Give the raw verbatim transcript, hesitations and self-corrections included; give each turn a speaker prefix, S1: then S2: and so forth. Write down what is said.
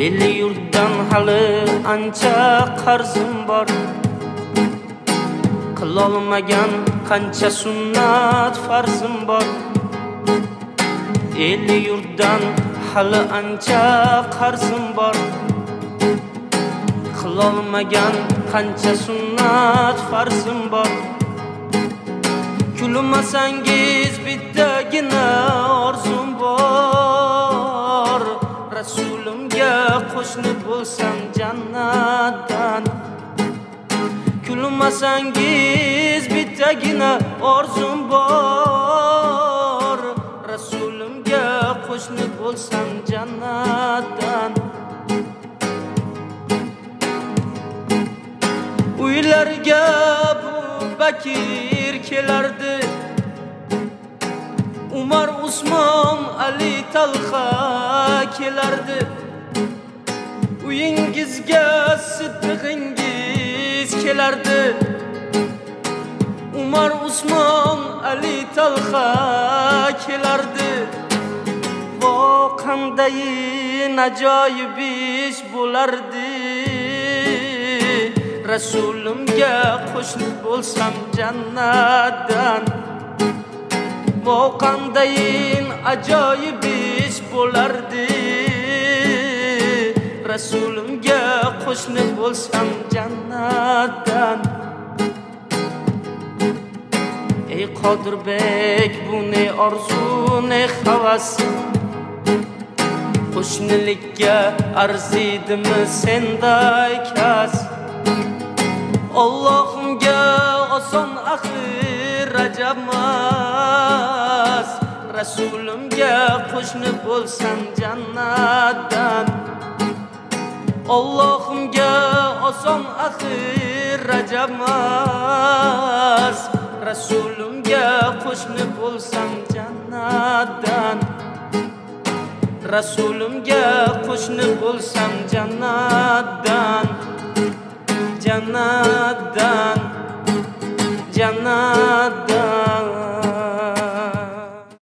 S1: El yurtdan hali ancha qarzim bor, qilolmagan qancha sunnat farzim bor. El yurtdan hali ancha qarzim bor, qilolmagan qancha sunnat farzim bor. Kulmasangiz bittagina orzum bor, Rasulimga qo'shni bo'lsam jannatdan. Kulmasangiz bittagina orzum bor, Rasulimga qo'shni bo'lsam jannatdan. Uylarga Abu Bakr kelardi, Umar, Usmon, Ali, Talha kelardi. Uyingizga Siddiqingiz kelardi, Umar, Usmon, Ali, Talha kelardi. Vo qandayin ajoyib ish bo'lardi, Rasulimga qo'shni bo'lsam jannatdan. Vo qandayin ajoyib ish bo'lardi, Rasulimga qo'shni bo'lsam jannatdan. Ey Qodirbek, bu ne orzu, ne havas, qo'shnilikka arziydimi senday kas. Allohimga oson axir rajabmas, Rasulimga qo'shni bo'lsam jannatdan. Allohimga oson axir rajabmas, Rasulimga qo'shni bo'lsam jannatdan. Rasulimga qo'shni bo'lsam jannatdan. Jannat